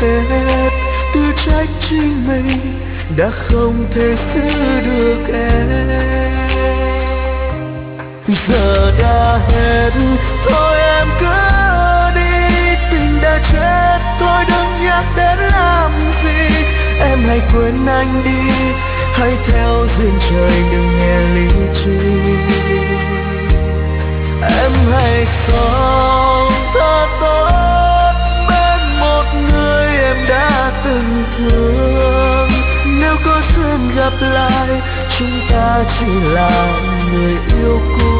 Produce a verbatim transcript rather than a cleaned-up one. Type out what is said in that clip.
hết, tự trách chính mình đã không thể giữ được em. Giờ đã hết, thôi em cứ đi, tình đã chết, thôi đừng nhắc đến làm gì. Em hãy quên anh đi, hãy theo duyên trời đừng nghe lý trí. Em hãy sống thật tốt bên một người em đã từng thương. Nếu có duyên gặp lại, chúng ta chỉ là người yêu cũ.